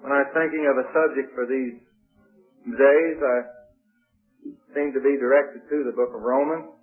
When I was thinking of a subject for these days, I seemed to be directed to the book of Romans.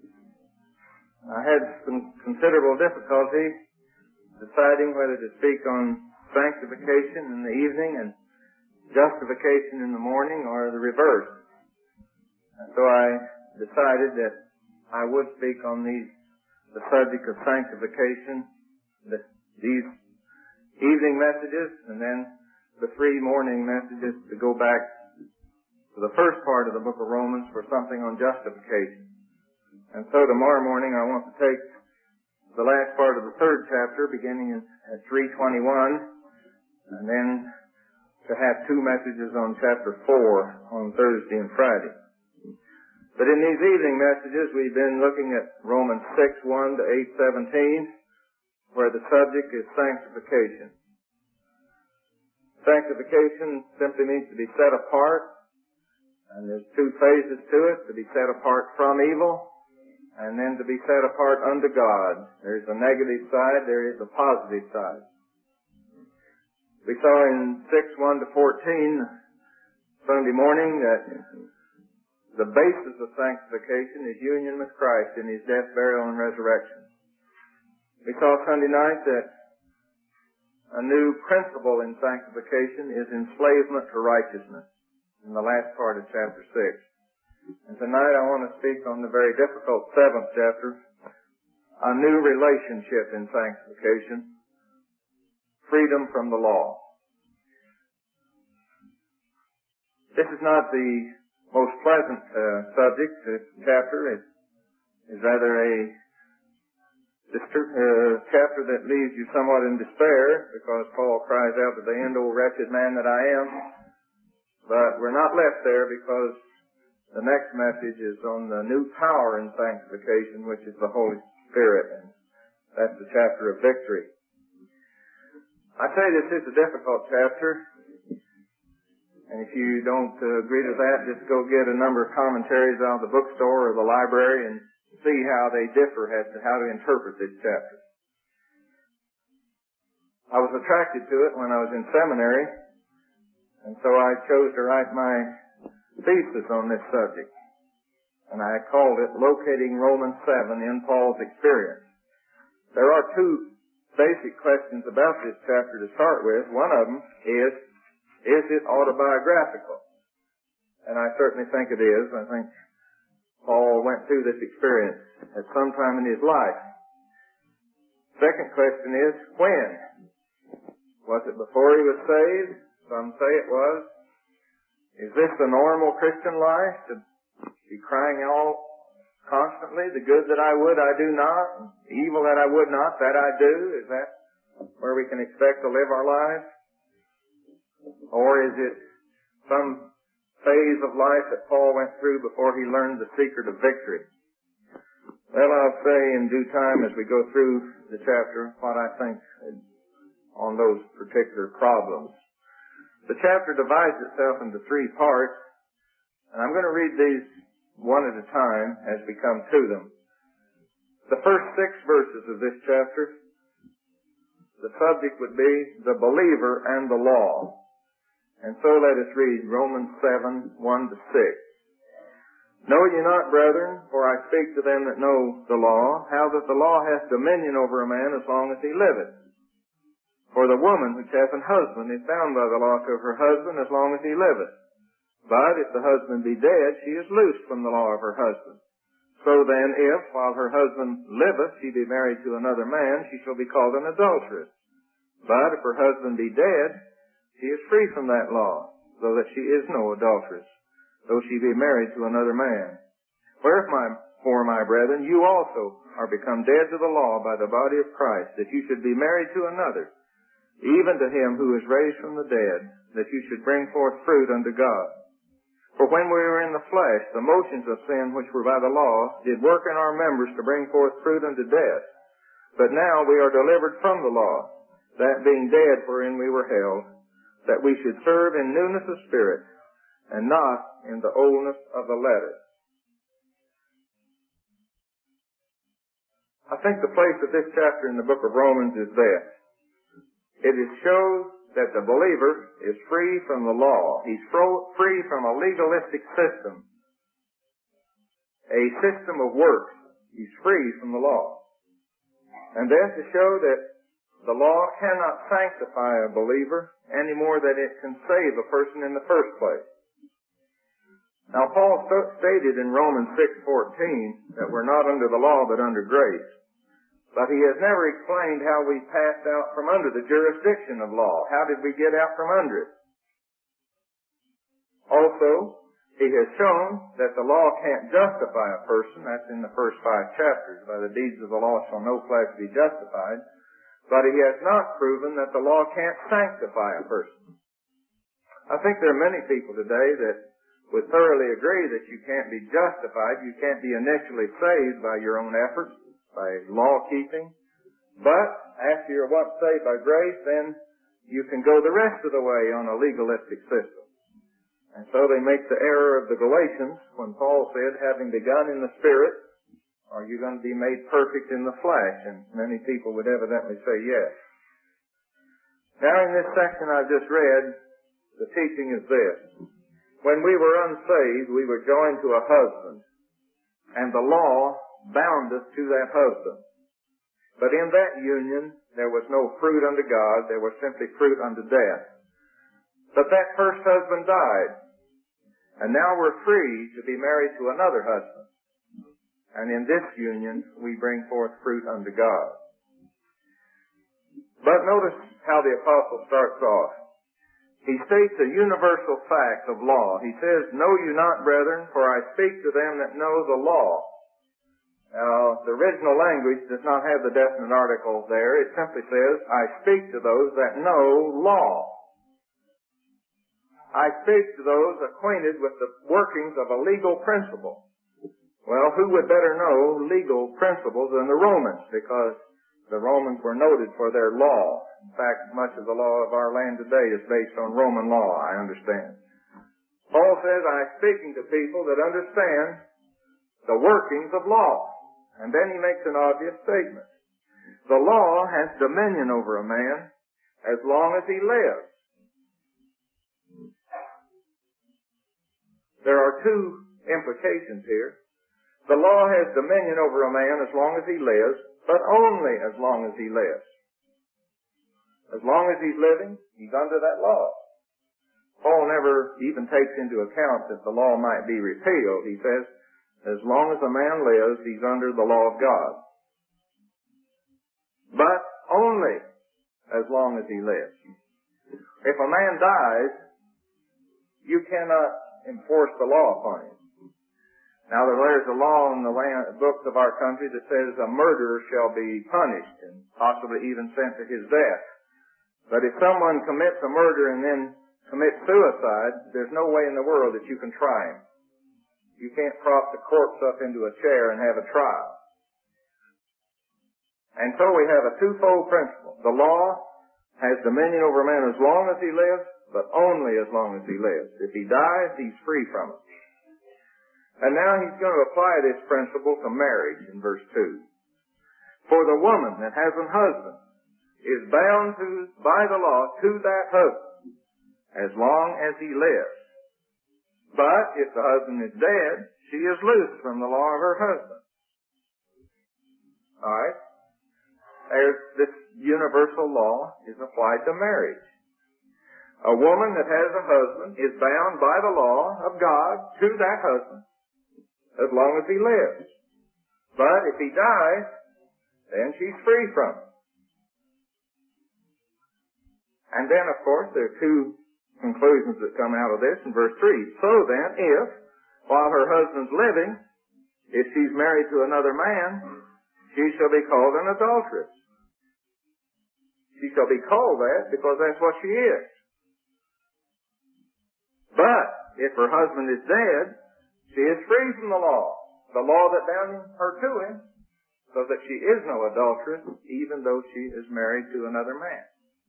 I had some considerable difficulty deciding whether to speak on sanctification in the evening and justification in the morning, or the reverse. And so I decided that I would speak on the subject of sanctification, these evening messages, and then the 3 morning messages to go back to the first part of the book of Romans for something on justification. And so tomorrow morning I want to take the last part of the 3rd chapter, beginning at 3:21, and then to have 2 messages on chapter 4 on Thursday and Friday. But in these evening messages, we've been looking at Romans 6:1 to 8:17, where the subject is sanctification. Sanctification simply means to be set apart, and there's 2 phases to it: to be set apart from evil, and then to be set apart unto God. There's a negative side, there is a positive side. We saw in 6:1 to 14 Sunday morning that the basis of sanctification is union with Christ in His death, burial, and resurrection. We saw Sunday night that a new principle in sanctification is enslavement to righteousness in the last part of chapter 6. And tonight I want to speak on the very difficult 7th chapter, a new relationship in sanctification, freedom from the law. This is not the most pleasant subject. This chapter is rather a chapter that leaves you somewhat in despair, because Paul cries out to the end, "O wretched man that I am." But we're not left there, because the next message is on the new power in sanctification, which is the Holy Spirit, and that's the chapter of victory. I say this is a difficult chapter, and if you don't agree to that, just go get a number of commentaries out of the bookstore or the library and see how they differ as to how to interpret this chapter. I was attracted to it when I was in seminary, and so I chose to write my thesis on this subject, and I called it "Locating Romans 7 in Paul's Experience." There are 2 basic questions about this chapter to start with. One of them is it autobiographical? And I certainly think it is. I think Paul went through this experience at some time in his life. Second question is, when? Was it before he was saved? Some say it was. Is this the normal Christian life, to be crying out constantly, "The good that I would, I do not. The evil that I would not, that I do"? Is that where we can expect to live our lives? Or is it some phase of life that Paul went through before he learned the secret of victory? Well, I'll say in due time as we go through the chapter what I think on those particular problems. The chapter divides itself into 3 parts, and I'm going to read these one at a time as we come to them. The first 6 verses of this chapter, the subject would be the believer and the law. And so let us read Romans 7:1 to 6. "Know ye not, brethren, for I speak to them that know the law, how that the law hath dominion over a man as long as he liveth. For the woman which hath an husband is bound by the law to her husband as long as he liveth. But if the husband be dead, she is loosed from the law of her husband. So then, if, while her husband liveth, she be married to another man, she shall be called an adulteress. But if her husband be dead, she is free from that law, so that she is no adulteress, though she be married to another man. Wherefore, my brethren, you also are become dead to the law by the body of Christ, that you should be married to another, even to him who is raised from the dead, that you should bring forth fruit unto God. For when we were in the flesh, the motions of sin which were by the law did work in our members to bring forth fruit unto death. But now we are delivered from the law, that being dead wherein we were held, that we should serve in newness of spirit, and not in the oldness of the letter." I think the place of this chapter in the book of Romans is this. It shows that the believer is free from the law. He's free from a legalistic system, a system of works. He's free from the law. And then to show that the law cannot sanctify a believer any more than it can save a person in the first place. Now, Paul stated in Romans 6:14 that we're not under the law but under grace. But he has never explained how we passed out from under the jurisdiction of law. How did we get out from under it? Also, he has shown that the law can't justify a person. That's in the first 5 chapters. By the deeds of the law shall no flesh be justified. But he has not proven that the law can't sanctify a person. I think there are many people today that would thoroughly agree that you can't be justified, you can't be initially saved by your own efforts, by law keeping. But after you're once saved by grace, then you can go the rest of the way on a legalistic system. And so they make the error of the Galatians when Paul said, having begun in the Spirit, are you going to be made perfect in the flesh? And many people would evidently say yes. Now in this section I just read, the teaching is this. When we were unsaved, we were joined to a husband, and the law bound us to that husband. But in that union, there was no fruit unto God, there was simply fruit unto death. But that first husband died, and now we're free to be married to another husband. And in this union, we bring forth fruit unto God. But notice how the apostle starts off. He states a universal fact of law. He says, know you not, brethren, for I speak to them that know the law. Now, the original language does not have the definite article there. It simply says, I speak to those that know law. I speak to those acquainted with the workings of a legal principle. Well, who would better know legal principles than the Romans? Because the Romans were noted for their law. In fact, much of the law of our land today is based on Roman law, I understand. Paul says, I'm speaking to people that understand the workings of law. And then he makes an obvious statement. The law has dominion over a man as long as he lives. There are 2 implications here. The law has dominion over a man as long as he lives, but only as long as he lives. As long as he's living, he's under that law. Paul never even takes into account that the law might be repealed. He says, as long as a man lives, he's under the law of God. But only as long as he lives. If a man dies, you cannot enforce the law upon him. Now there's a law in the books of our country that says a murderer shall be punished and possibly even sent to his death. But if someone commits a murder and then commits suicide, there's no way in the world that you can try him. You can't prop the corpse up into a chair and have a trial. And so we have a 2-fold principle. The law has dominion over a man as long as he lives, but only as long as he lives. If he dies, he's free from it. And now he's going to apply this principle to marriage in verse 2. For the woman that has a husband is bound by the law to that husband as long as he lives. But if the husband is dead, she is loose from the law of her husband. Alright? This universal law is applied to marriage. A woman that has a husband is bound by the law of God to that husband as long as he lives. But if he dies, then she's free from it. And then, of course, there are 2 conclusions that come out of this in verse 3. So then, if, while her husband's living, if she's married to another man, she shall be called an adulteress. She shall be called that because that's what she is. But if her husband is dead, she is free from the law that bound her to him, so that she is no adulteress, even though she is married to another man.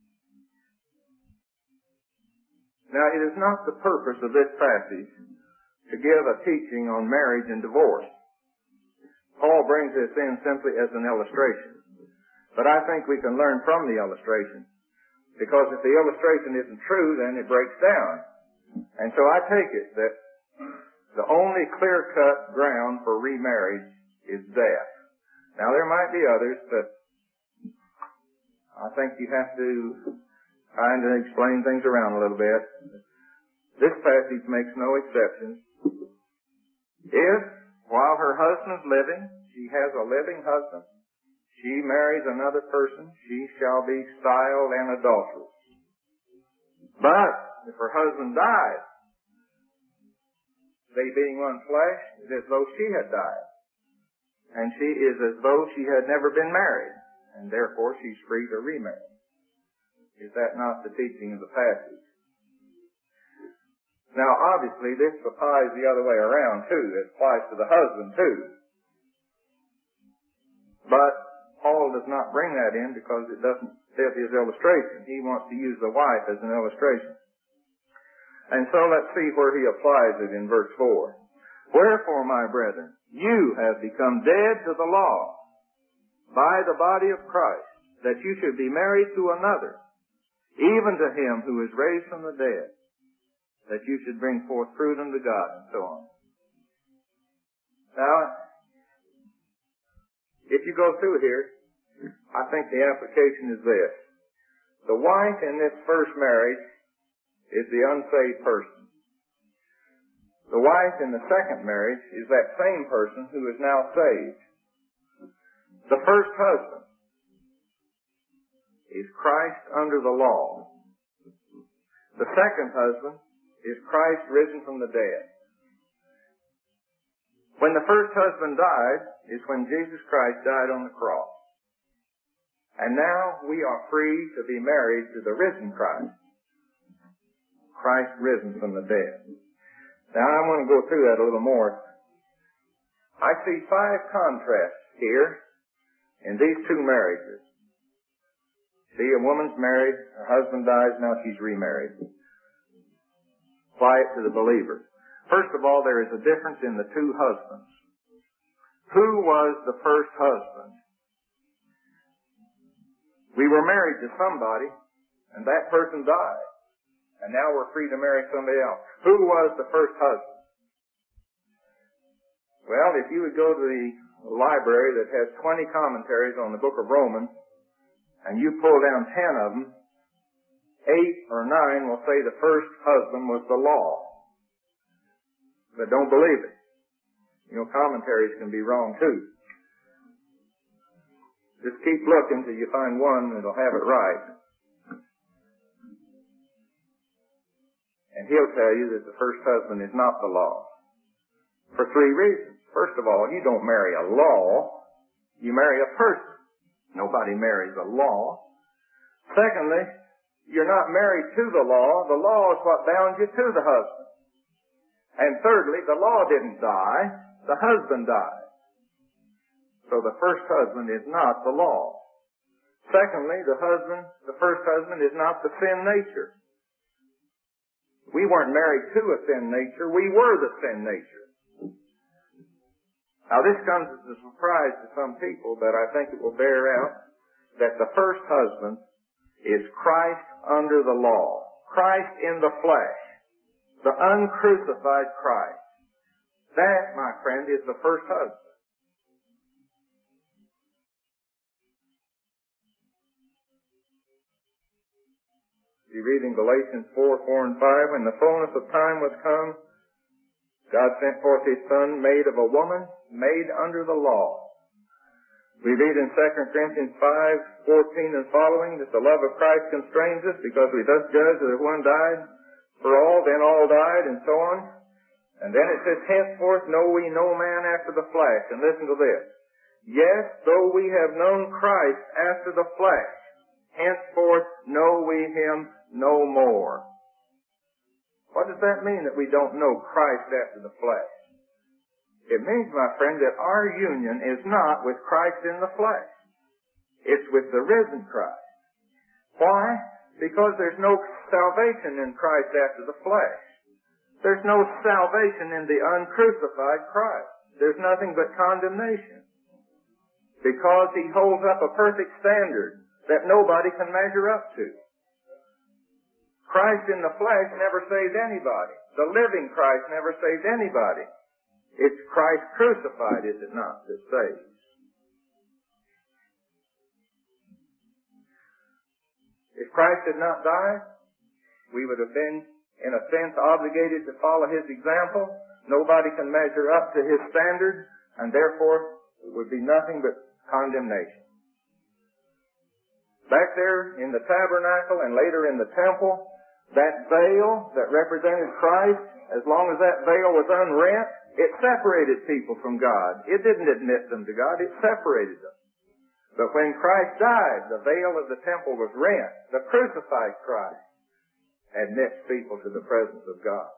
Now, it is not the purpose of this passage to give a teaching on marriage and divorce. Paul brings this in simply as an illustration. But I think we can learn from the illustration Because if the illustration isn't true, then it breaks down. And so I take it that the only clear-cut ground for remarriage is death. Now there might be others, but I think you have to kind of explain things around a little bit. This passage makes no exceptions. If, while her husband's living, she has a living husband, she marries another person, she shall be styled an adulteress. But if her husband dies, they being one flesh, it is as though she had died. And she is as though she had never been married, and therefore she's free to remarry. Is that not the teaching of the passage? Now, obviously, this applies the other way around, too. It applies to the husband, too. But Paul does not bring that in because it doesn't fit his illustration. He wants to use the wife as an illustration. And so let's see where he applies it in verse 4. Wherefore, my brethren, you have become dead to the law by the body of Christ, that you should be married to another, even to him who is raised from the dead, that you should bring forth fruit unto God, and so on. Now, if you go through here, I think the application is this. The wife in this first marriage is the unsaved person. The wife in the second marriage is that same person who is now saved. The first husband is Christ under the law. The second husband is Christ risen from the dead. When the first husband died is when Jesus Christ died on the cross. And now we are free to be married to the risen Christ. Christ risen from the dead. Now I want to go through that a little more. I see 5 contrasts here in these 2 marriages. See, a woman's married, her husband dies, now she's remarried. Apply it to the believer. First of all, there is a difference in the 2 husbands. Who was the first husband? We were married to somebody, and that person died. And now we're free to marry somebody else. Who was the first husband? Well, if you would go to the library that has 20 commentaries on the book of Romans, and you pull down 10 of them, 8 or 9 will say the first husband was the law. But don't believe it. You know, commentaries can be wrong too. Just keep looking till you find one that'll have it right. And he'll tell you that the first husband is not the law. For 3 reasons. First of all, you don't marry a law. You marry a person. Nobody marries a law. Secondly, you're not married to the law. The law is what bound you to the husband. And thirdly, the law didn't die. The husband died. So the first husband is not the law. Secondly, the first husband is not the sin nature. We weren't married to a sin nature. We were the sin nature. Now this comes as a surprise to some people, but I think it will bear out that the first husband is Christ under the law. Christ in the flesh. The uncrucified Christ. That, my friend, is the first husband. You read in Galatians 4:4 and 5, when the fullness of time was come, God sent forth His Son, made of a woman, made under the law. We read in 2 Corinthians 5:14 and following that the love of Christ constrains us, because we thus judge that if one died for all, then all died, and so on. And then it says, henceforth know we no man after the flesh. And listen to this. Yes, though we have known Christ after the flesh, henceforth know we Him no more. What does that mean, that we don't know Christ after the flesh? It means, my friend, that our union is not with Christ in the flesh. It's with the risen Christ. Why? Because there's no salvation in Christ after the flesh. There's no salvation in the uncrucified Christ. There's nothing but condemnation. Because He holds up a perfect standard that nobody can measure up to. Christ in the flesh never saved anybody. The living Christ never saved anybody. It's Christ crucified, is it not, that saves. If Christ had not died, we would have been, in a sense, obligated to follow His example. Nobody can measure up to His standard, and therefore it would be nothing but condemnation. Back there in the tabernacle and later in the temple, that veil that represented Christ, as long as that veil was unrent, it separated people from God. It didn't admit them to God, it separated them. But when Christ died, the veil of the temple was rent. The crucified Christ admits people to the presence of God.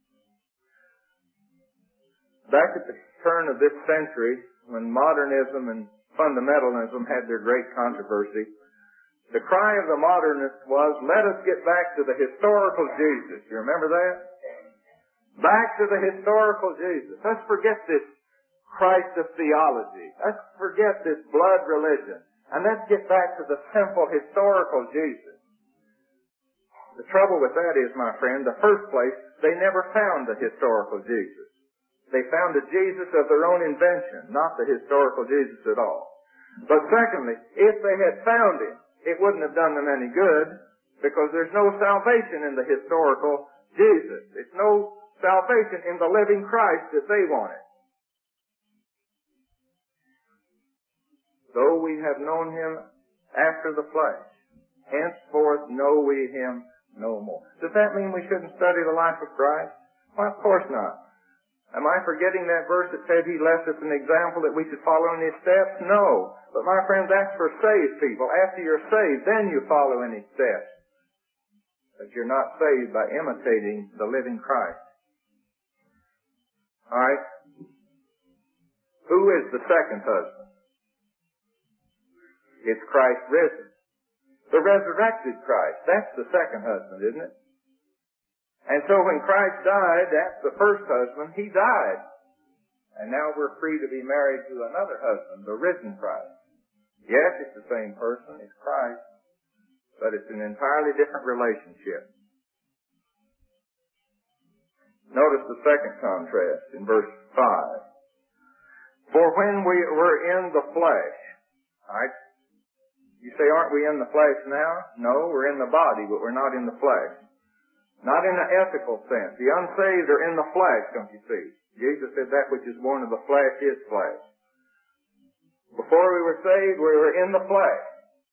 Back at the turn of this century, when modernism and fundamentalism had their great controversy, the cry of the modernist was, let us get back to the historical Jesus. You remember that? Back to the historical Jesus. Let's forget this Christ of theology. Let's forget this blood religion. And let's get back to the simple historical Jesus. The trouble with that is, my friend, the first place, they never found the historical Jesus. They found a Jesus of their own invention, not the historical Jesus at all. But secondly, if they had found Him, it wouldn't have done them any good, because there's no salvation in the historical Jesus. It's no salvation in the living Christ that they wanted. Though we have known Him after the flesh, henceforth know we Him no more. Does that mean we shouldn't study the life of Christ? Well, of course not. Am I forgetting that verse that said He left us an example that we should follow in His steps? No. But my friends, that's for saved people. After you're saved, then you follow in His steps. But you're not saved by imitating the living Christ. Alright? Who is the second husband? It's Christ risen. The resurrected Christ. That's the second husband, isn't it? And so when Christ died, that's the first husband. He died. And now we're free to be married to another husband, the risen Christ. Yes, it's the same person, it's Christ, but it's an entirely different relationship. Notice the second contrast in verse 5. For when we were in the flesh, alright, you say, aren't we in the flesh now? No, we're in the body, but we're not in the flesh. Not in the ethical sense. The unsaved are in the flesh, don't you see? Jesus said that which is born of the flesh is flesh. Before we were saved, we were in the flesh.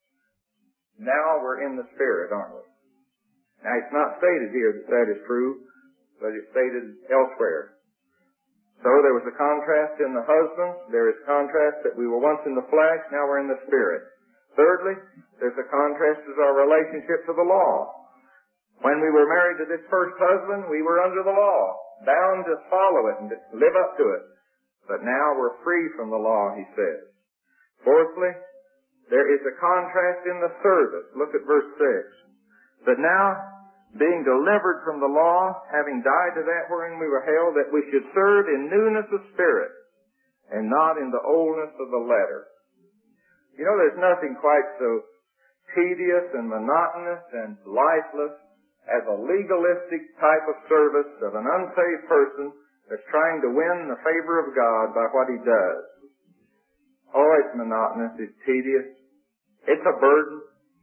Now we're in the Spirit, aren't we? Now it's not stated here that that is true, but it's stated elsewhere. So there was a contrast in the husband. There is contrast that we were once in the flesh, now we're in the Spirit. Thirdly, there's a contrast as our relationship to the law. When we were married to this first husband, we were under the law, bound to follow it and to live up to it. But now we're free from the law, he says. Fourthly, there is a contrast in the service. Look at verse 6. But now, being delivered from the law, having died to that wherein we were held, that we should serve in newness of spirit, and not in the oldness of the letter. You know, there's nothing quite so tedious and monotonous and lifeless as a legalistic type of service of an unsaved person that's trying to win the favor of God by what he does. Oh, it's monotonous, it's tedious, it's a burden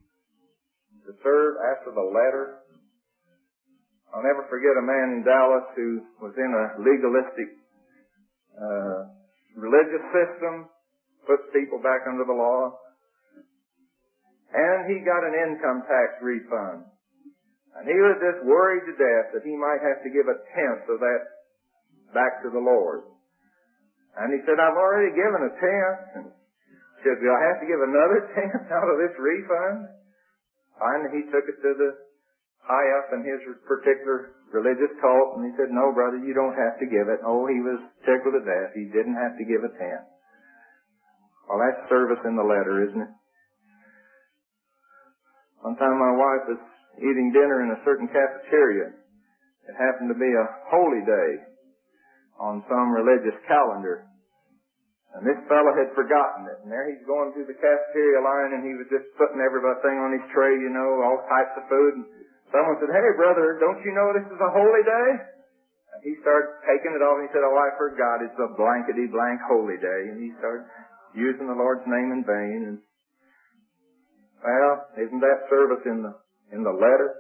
to serve after the letter. I'll never forget a man in Dallas who was in a legalistic religious system, puts people back under the law, and he got an income tax refund. And he was just worried to death that he might have to give a tenth of that back to the Lord. And he said, I've already given a tenth. And he said, do I have to give another tenth out of this refund? Finally, he took it to the high up in his particular religious cult, and he said, no, brother, you don't have to give it. Oh, he was tickled to death. He didn't have to give a tenth. Well, that's service in the letter, isn't it? One time my wife was eating dinner in a certain cafeteria. It happened to be a holy day on some religious calendar. And this fellow had forgotten it. And there he's going through the cafeteria line, and he was just putting everything on his tray, you know, all types of food. And Someone said, "Hey, brother, don't you know this is a holy day?" And he started taking it off, and he said, "Oh, I forgot. It's a blankety-blank holy day." And he started using the Lord's name in vain. And, well, isn't that service in the letter?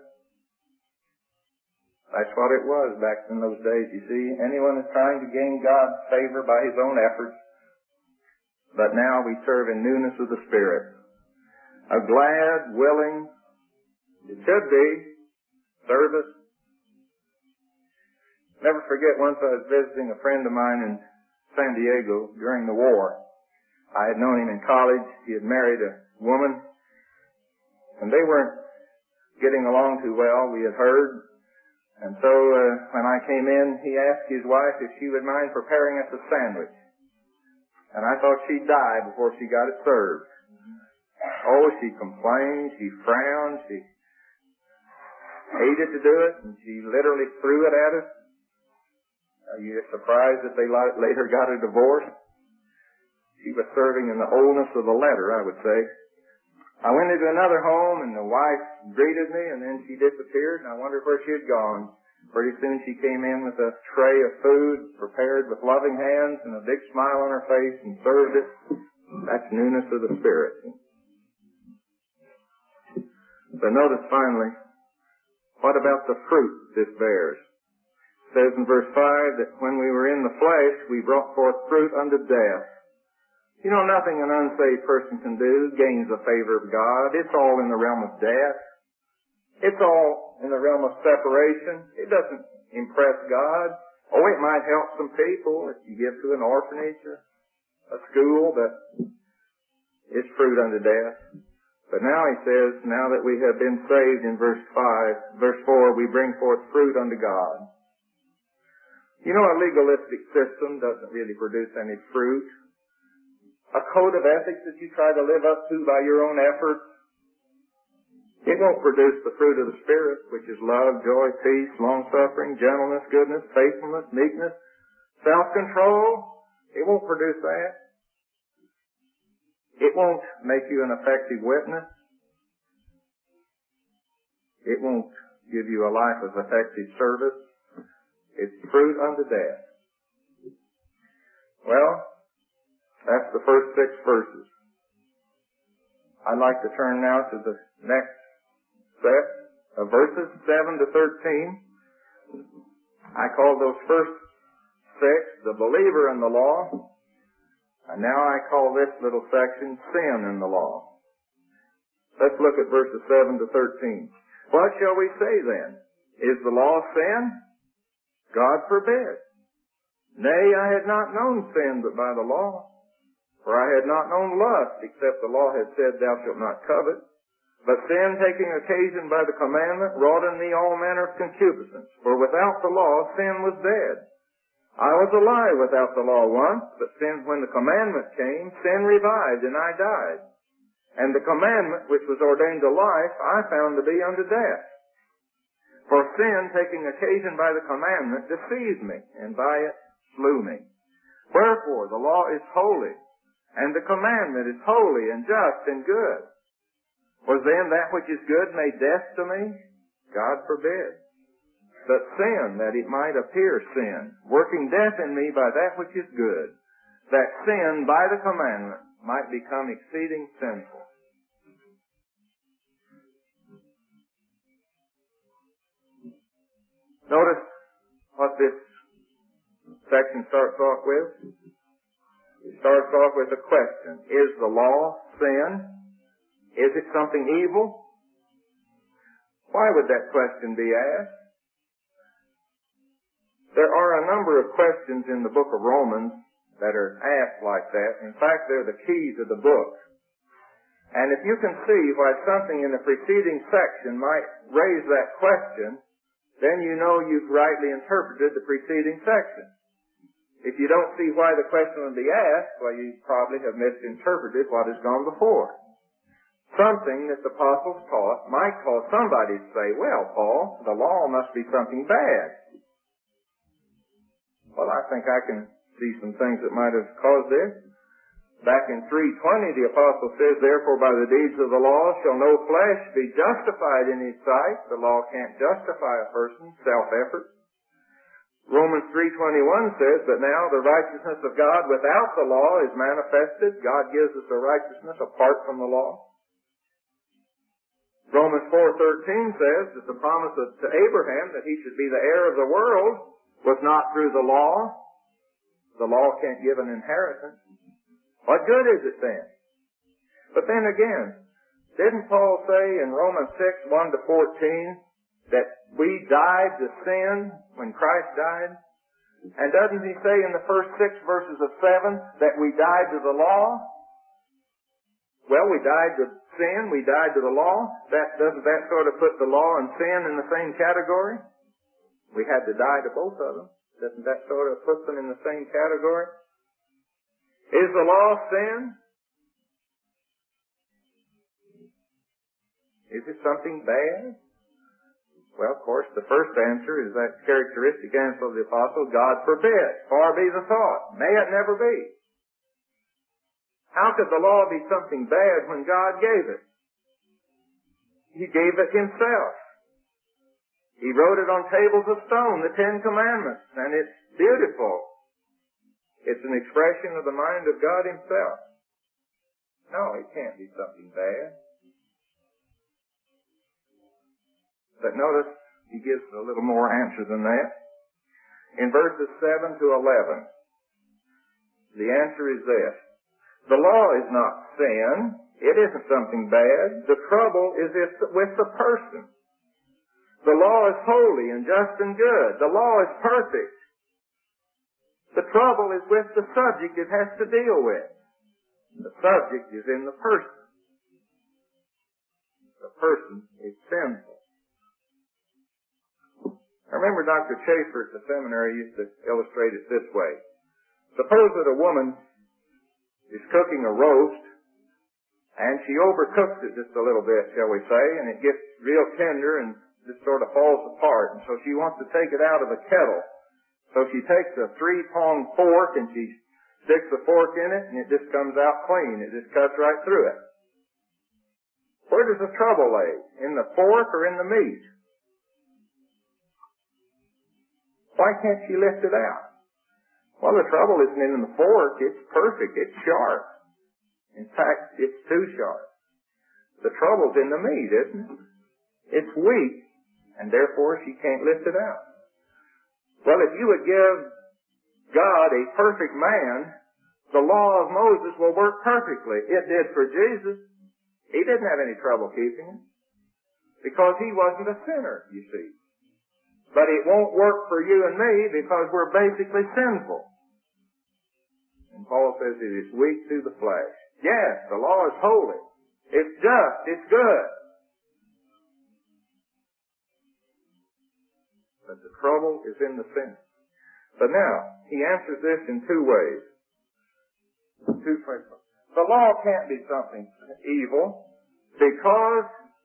That's what it was back in those days, you see. Anyone is trying to gain God's favor by his own efforts. But now we serve in newness of the Spirit. A glad, willing, it should be, service. Never forget, once I was visiting a friend of mine in San Diego during the war. I had known him in college. He had married a woman, and they weren't getting along too well, we had heard. And so when I came in, he asked his wife if she would mind preparing us a sandwich. And I thought she'd die before she got it served. Oh, she complained, she frowned, she hated to do it, and she literally threw it at us. Are you surprised that they later got a divorce? She was serving in the oldness of the letter, I would say. I went into another home, and the wife greeted me, and then she disappeared, and I wondered where she had gone. Pretty soon she came in with a tray of food prepared with loving hands and a big smile on her face and served it. That's newness of the Spirit. But notice finally, what about the fruit this bears? It says in verse 5 that when we were in the flesh, we brought forth fruit unto death. You know, nothing an unsaved person can do gains the favor of God. It's all in the realm of death. It's all in the realm of separation. It doesn't impress God. Oh, it might help some people if you give to an orphanage or a school, but it's fruit unto death. But now he says, now that we have been saved in verse 4, we bring forth fruit unto God. You know, a legalistic system doesn't really produce any fruit. A code of ethics that you try to live up to by your own efforts, it won't produce the fruit of the Spirit, which is love, joy, peace, long-suffering, gentleness, goodness, faithfulness, meekness, self-control. It won't produce that. It won't make you an effective witness. It won't give you a life of effective service. It's fruit unto death. Well, that's the first 6 verses. I'd like to turn now to the next set of verses, 7 to 13. I call those first 6 the believer in the law. And now I call this little section sin in the law. Let's look at verses 7 to 13. What shall we say then? Is the law sin? God forbid. Nay, I had not known sin but by the law. For I had not known lust, except the law had said, Thou shalt not covet. But sin, taking occasion by the commandment, wrought in me all manner of concupiscence. For without the law, sin was dead. I was alive without the law once, but when the commandment came, sin revived, and I died. And the commandment, which was ordained to life, I found to be unto death. For sin, taking occasion by the commandment, deceived me, and by it slew me. Wherefore, the law is holy, and the commandment is holy and just and good. Was then that which is good made death to me? God forbid. But sin, that it might appear sin, working death in me by that which is good, that sin by the commandment might become exceeding sinful. Notice what this section starts off with. It starts off with a question. Is the law sin? Is it something evil? Why would that question be asked? There are a number of questions in the book of Romans that are asked like that. In fact, they're the keys of the book. And if you can see why something in the preceding section might raise that question, then you know you've rightly interpreted the preceding section. If you don't see why the question would be asked, well, you probably have misinterpreted what has gone before. Something that the apostles taught might cause somebody to say, well, Paul, the law must be something bad. Well, I think I can see some things that might have caused this. Back in 3:20, the apostle says, therefore by the deeds of the law shall no flesh be justified in his sight. The law can't justify a person, self-effort. Romans 3:21 says that now the righteousness of God without the law is manifested. God gives us a righteousness apart from the law. Romans 4:13 says that the promise to Abraham that he should be the heir of the world was not through the law. The law can't give an inheritance. What good is it then? But then again, didn't Paul say in Romans 6:1-14 that we died to sin when Christ died? And doesn't he say in the first 6 verses of 7 that we died to the law? Well, we died to sin, we died to the law. Doesn't that sort of put the law and sin in the same category? We had to die to both of them. Doesn't that sort of put them in the same category? Is the law sin? Is it something bad? Well, of course, the first answer is that characteristic answer of the apostle, God forbid. Far be the thought. May it never be. How could the law be something bad when God gave it? He gave it himself. He wrote it on tables of stone, the 10 Commandments, and it's beautiful. It's an expression of the mind of God himself. No, it can't be something bad. But notice, he gives a little more answer than that. In verses 7-11, the answer is this. The law is not sin. It isn't something bad. The trouble is with the person. The law is holy and just and good. The law is perfect. The trouble is with the subject it has to deal with. The subject is in the person. The person is sinful. I remember Dr. Chafer at the seminary used to illustrate it this way. Suppose that a woman is cooking a roast, and she overcooks it just a little bit, shall we say, and it gets real tender and just sort of falls apart. And so she wants to take it out of the kettle. So she takes a 3-pronged fork and she sticks the fork in it, and it just comes out clean. It just cuts right through it. Where does the trouble lay? In the fork or in the meat? Why can't she lift it out? Well, the trouble isn't in the fork. It's perfect. It's sharp. In fact, it's too sharp. The trouble's in the meat, isn't it? It's weak, and therefore she can't lift it out. Well, if you would give God a perfect man, the law of Moses will work perfectly. It did for Jesus. He didn't have any trouble keeping it because he wasn't a sinner, you see. But it won't work for you and me because we're basically sinful. And Paul says it is weak through the flesh. Yes, the law is holy. It's just. It's good. But the trouble is in the sin. But now, he answers this in 2 ways. The law can't be something evil because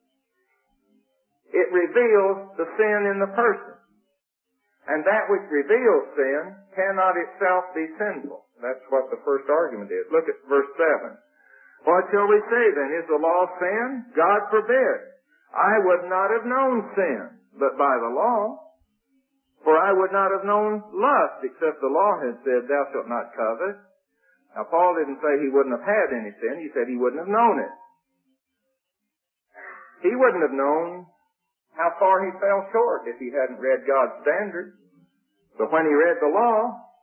it reveals the sin in the person. And that which reveals sin cannot itself be sinful. That's what the first argument is. Look at verse 7. What shall we say then? Is the law sin? God forbid. I would not have known sin, but by the law. For I would not have known lust, except the law had said, thou shalt not covet. Now, Paul didn't say he wouldn't have had any sin. He said he wouldn't have known it. He wouldn't have known how far he fell short if he hadn't read God's standards. But when he read the law,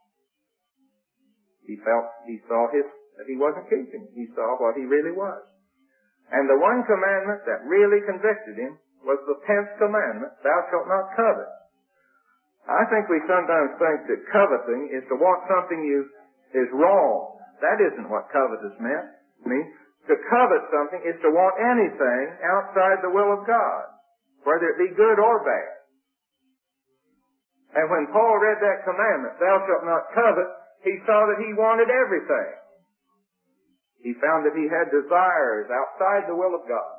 he saw that he wasn't keeping. He saw what he really was. And the one commandment that really convicted him was the 10th commandment, thou shalt not covet. I think we sometimes think that coveting is to want something is wrong. That isn't what covetous means. To covet something is to want anything outside the will of God, whether it be good or bad. And when Paul read that commandment, thou shalt not covet, he saw that he wanted everything. He found that he had desires outside the will of God.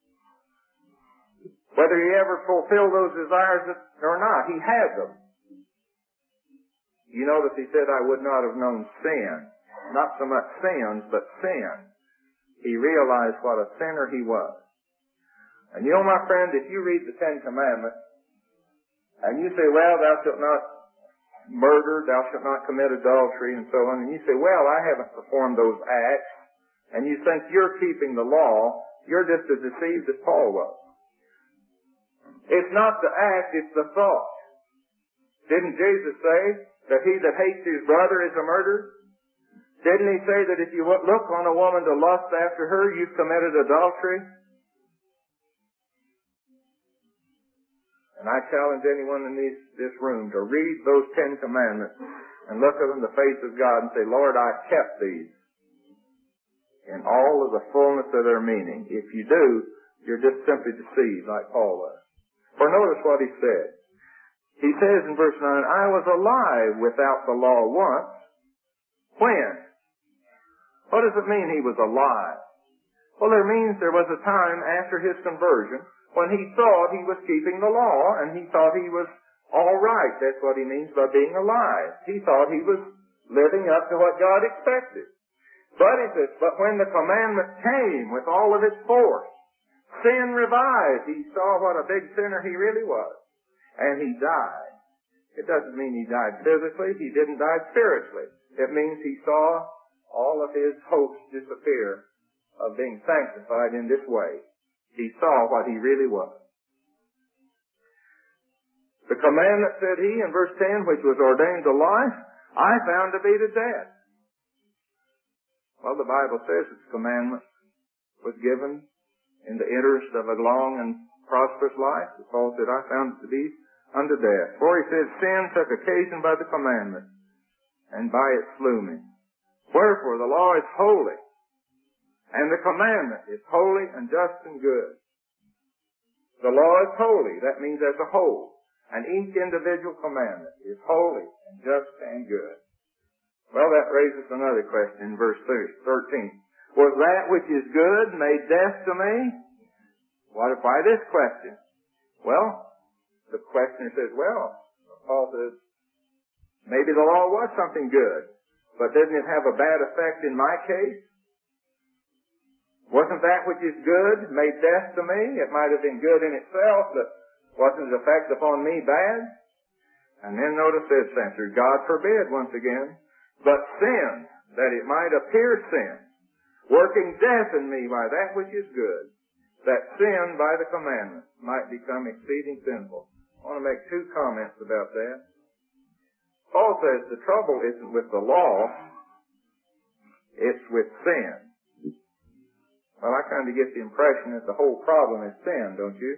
Whether he ever fulfilled those desires or not, he had them. You notice he said, I would not have known sin. not so much sins, but sin, he realized what a sinner he was. And you know, my friend, if you read the Ten Commandments, and you say, well, thou shalt not murder, thou shalt not commit adultery, and so on, and you say, well, I haven't performed those acts, and you think you're keeping the law, you're just as deceived as Paul was. It's not the act, it's the thought. Didn't Jesus say that he that hates his brother is a murderer? Didn't he say that if you look on a woman to lust after her, you've committed adultery? And I challenge anyone in this room to read those Ten Commandments and look up in the face of God and say, Lord, I kept these in all of the fullness of their meaning. If you do, you're just simply deceived like Paul was. For notice what he said. He says in verse 9, I was alive without the law once. When? What does it mean he was alive? Well, it means there was a time after his conversion when he thought he was keeping the law and he thought he was all right. That's what he means by being alive. He thought he was living up to what God expected. But he says, but when the commandment came with all of its force, sin revived. He saw what a big sinner he really was. And he died. It doesn't mean he died physically. He didn't die spiritually. It means he saw all of his hopes disappear of being sanctified in this way. He saw what he really was. The commandment, said he in verse 10, which was ordained to life, I found to be to death. Well, the Bible says that the commandment was given in the interest of a long and prosperous life. Paul said, I found it to be unto death. For he said, sin took occasion by the commandment, and by it slew me. Wherefore the law is holy, and the commandment is holy and just and good. The law is holy. That means as a whole. And each individual commandment is holy and just and good. Well, that raises another question in verse 13. Was that which is good made death to me? Why this question? Well, the questioner says, well, Paul says, maybe the law was something good, but didn't it have a bad effect in my case? Wasn't that which is good made death to me? It might have been good in itself, but wasn't its effect upon me bad? And then notice this answer, God forbid once again, but sin, that it might appear sin, working death in me by that which is good, that sin by the commandment might become exceeding sinful. I want to make two comments about that. Paul says the trouble isn't with the law, it's with sin. Well, I kind of get the impression that the whole problem is sin, don't you?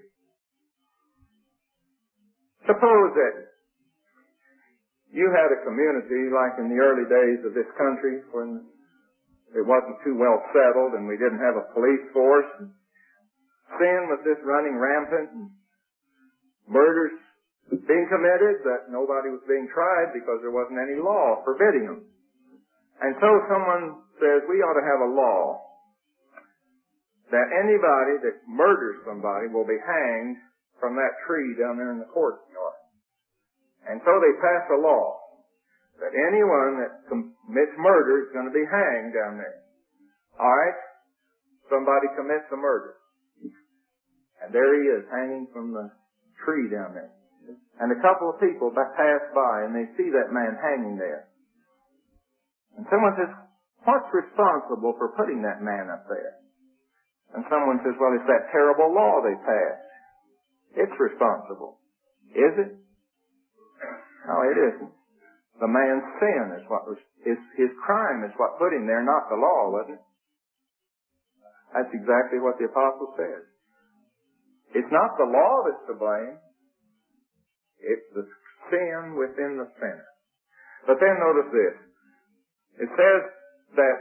Suppose that you had a community like in the early days of this country when it wasn't too well settled and we didn't have a police force. Sin was just running rampant and murders being committed that nobody was being tried because there wasn't any law forbidding them. And so someone says we ought to have a law that anybody that murders somebody will be hanged from that tree down there in the courtyard. And so they pass a law that anyone that commits murder is going to be hanged down there. All right? Somebody commits a murder. And there he is, hanging from the tree down there. And a couple of people pass by and they see that man hanging there. And someone says, what's responsible for putting that man up there? And someone says, well, it's that terrible law they passed. It's responsible. Is it? No, it isn't. The man's sin is what was, his crime is what put him there, not the law, wasn't it? That's exactly what the apostle says. It's not the law that's to blame. It's the sin within the sinner. But then notice this. It says that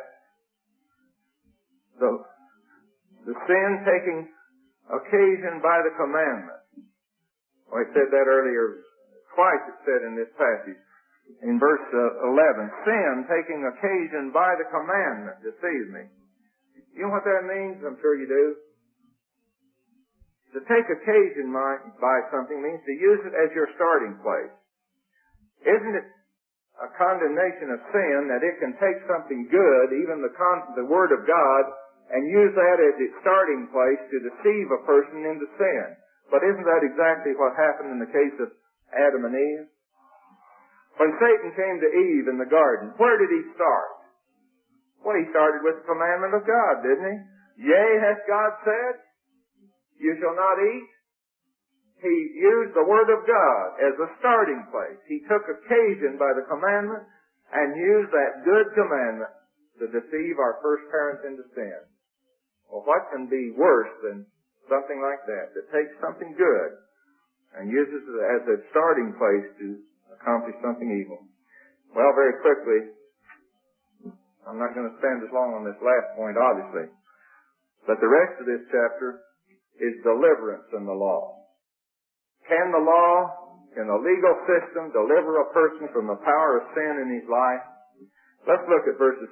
the sin taking occasion by the commandment. Well, it said that earlier. Twice it said in this passage. In verse 11, sin taking occasion by the commandment deceived me. You know what that means? I'm sure you do. To take occasion by something means to use it as your starting place. Isn't it a condemnation of sin, that it can take something good, even the Word of God, and use that as its starting place to deceive a person into sin. But isn't that exactly what happened in the case of Adam and Eve? When Satan came to Eve in the garden, where did he start? Well, he started with the commandment of God, didn't he? Yea, hath God said, you shall not eat. He used the Word of God as a starting place. He took occasion by the commandment and used that good commandment to deceive our first parents into sin. Well, what can be worse than something like that takes something good and uses it as a starting place to accomplish something evil? Well, very quickly, I'm not going to spend as long on this last point, obviously, but the rest of this chapter is deliverance in the law. Can the law, can the legal system deliver a person from the power of sin in his life? Let's look at verse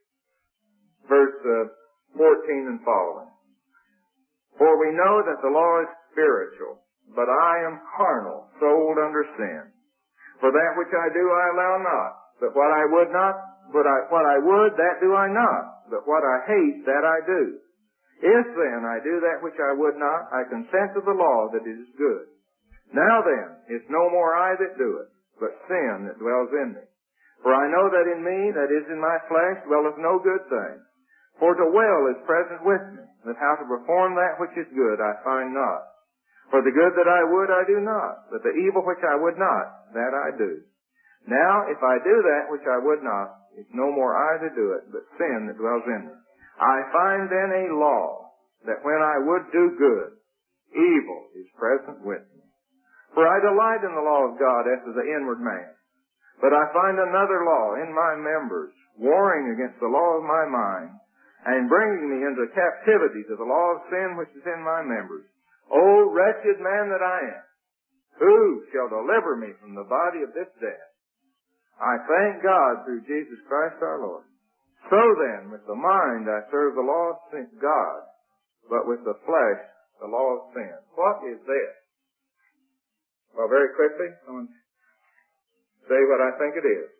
14 and following. For we know that the law is spiritual, but I am carnal, sold under sin. For that which I do I allow not, but what I would not, what I would, that do I not, but what I hate, that I do. If then I do that which I would not, I consent to the law that it is good. Now then, it's no more I that do it, but sin that dwells in me. For I know that in me, that is in my flesh, dwelleth no good thing. For to will is present with me, but how to perform that which is good I find not. For the good that I would I do not, but the evil which I would not, that I do. Now, if I do that which I would not, it's no more I that do it, but sin that dwells in me. I find then a law, that when I would do good, evil is present with me. For I delight in the law of God after the inward man. But I find another law in my members, warring against the law of my mind, and bringing me into captivity to the law of sin which is in my members. O wretched man that I am, who shall deliver me from the body of this death? I thank God through Jesus Christ our Lord. So then, with the mind I serve the law of God, but with the flesh the law of sin. What is this? Well, very quickly, I'm going to say what I think it is.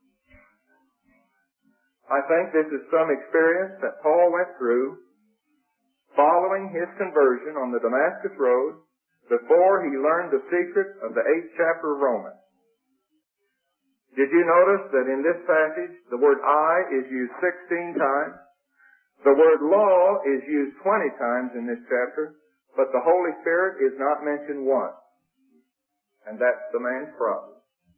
I think this is some experience that Paul went through following his conversion on the Damascus Road before he learned the secret of the 8th chapter of Romans. Did you notice that in this passage the word I is used 16 times? The word law is used 20 times in this chapter, but the Holy Spirit is not mentioned once. And that's the man's problem.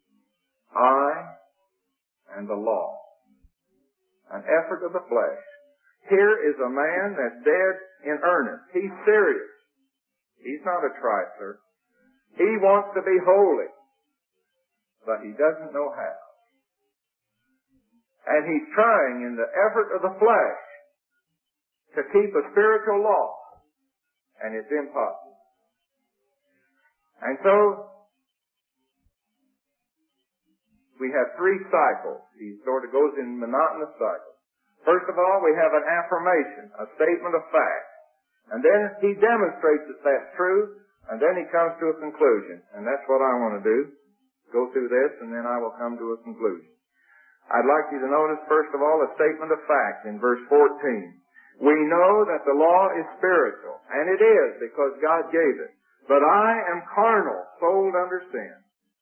I and the law. An effort of the flesh. Here is a man that's dead in earnest. He's serious. He's not a trifler. He wants to be holy, but he doesn't know how. And he's trying in the effort of the flesh to keep a spiritual law, and it's impossible. And so, we have 3 cycles. He sort of goes in monotonous cycles. First of all, we have an affirmation, a statement of fact. And then he demonstrates that that's true, and then he comes to a conclusion. And that's what I want to do. Go through this, and then I will come to a conclusion. I'd like you to notice, first of all, a statement of fact in verse 14. We know that the law is spiritual, and it is because God gave it. But I am carnal, sold under sin.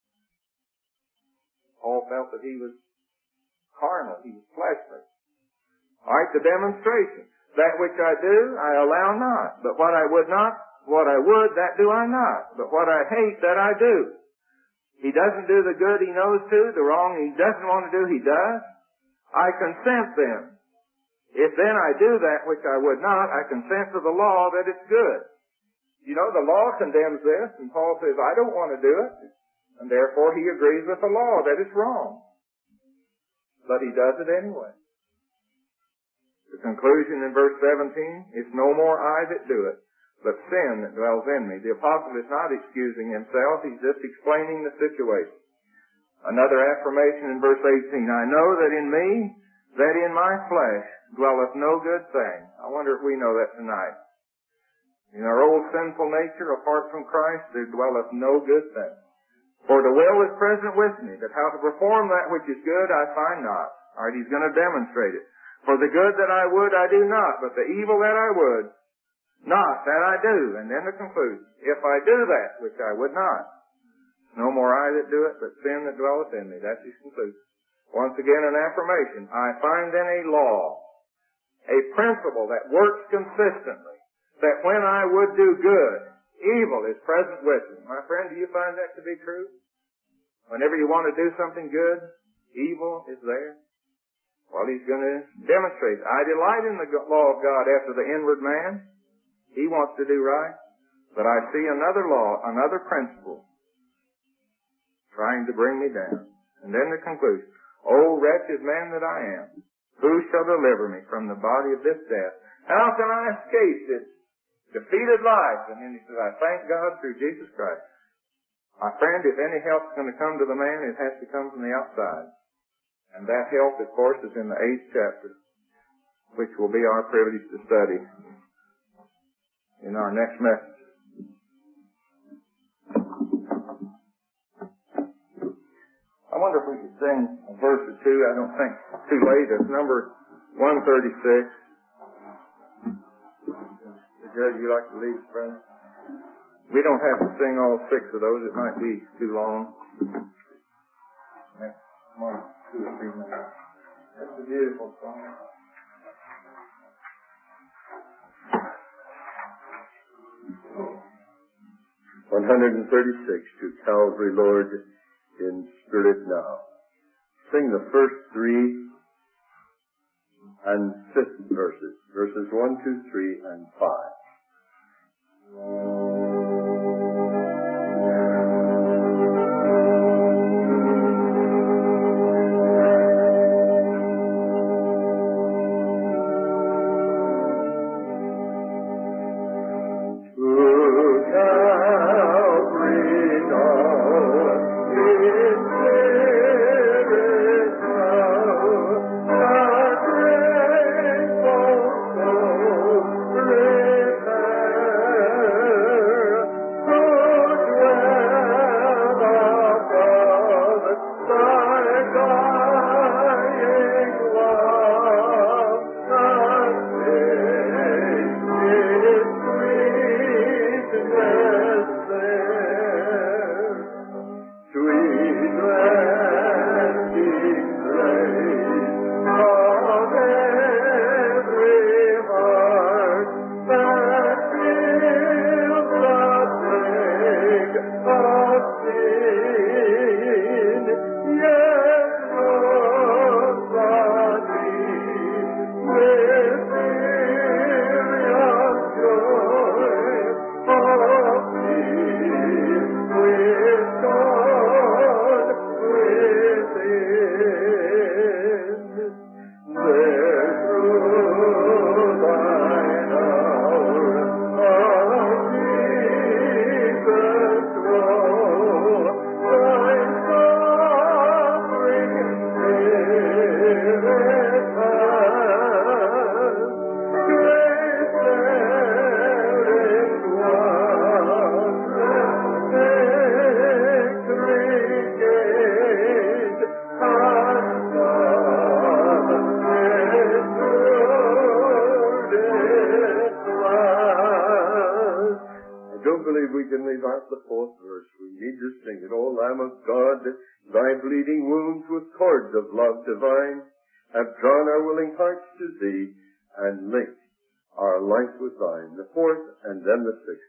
Paul felt that he was carnal, he was fleshly. All right, the demonstration. That which I do, I allow not. But what I would not, what I would, that do I not. But what I hate, that I do. He doesn't do the good he knows to, the wrong he doesn't want to do, he does. I consent then. If then I do that which I would not, I consent to the law that it's good. You know, the law condemns this, and Paul says, I don't want to do it. And therefore he agrees with the law that it's wrong. But he does it anyway. The conclusion in verse 17, it's no more I that do it, but sin that dwells in me. The apostle is not excusing himself, he's just explaining the situation. Another affirmation in verse 18, I know that in me, that in my flesh, dwelleth no good thing. I wonder if we know that tonight. In our old sinful nature, apart from Christ, there dwelleth no good thing. For the will is present with me, but how to perform that which is good I find not. All right, he's going to demonstrate it. For the good that I would I do not, but the evil that I would not, that I do. And then the conclusion. If I do that which I would not, no more I that do it, but sin that dwelleth in me. That's his conclusion. Once again, an affirmation. I find in a law, a principle that works consistently, that when I would do good, evil is present with me. My friend, do you find that to be true? Whenever you want to do something good, evil is there. Well, he's going to demonstrate. I delight in the law of God after the inward man. He wants to do right. But I see another law, another principle, trying to bring me down. And then the conclusion. O wretched man that I am, who shall deliver me from the body of this death? How can I escape this defeated life? And then he says, I thank God through Jesus Christ. My friend, if any help's going to come to the man, it has to come from the outside. And that help, of course, is in the 8th chapter, which will be our privilege to study in our next message. I wonder if we could sing a verse or two. I don't think it's too late. It's number 136. Judge, you like to lead us, brother? We don't have to sing all 6 of those. It might be too long. Next 1, 2 or 3 minutes. That's a beautiful song. $136 to Calvary, Lord, in spirit now. Sing the first 3 and 5th verses. Verses 1, 2, 3, and 5. We can leave out the 4th verse. We need to sing it. O Lamb of God, thy bleeding wounds with cords of love divine have drawn our willing hearts to thee and linked our life with thine. The 4th and then the 6th.